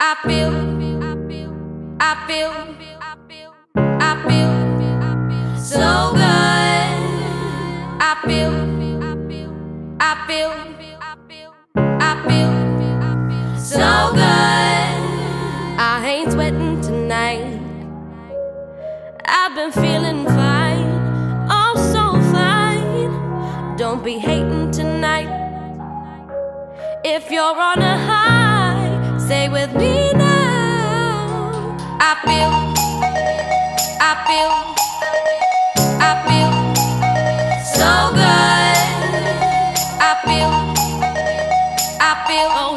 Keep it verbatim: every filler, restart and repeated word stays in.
I feel, I feel, I feel, I feel so good. I feel, I feel, I feel so good. I ain't sweating tonight. I've been feeling fine, oh so fine. Don't be hating tonight. If you're on a high, stay with me now. I feel, I feel, I feel so good. I feel, I feel.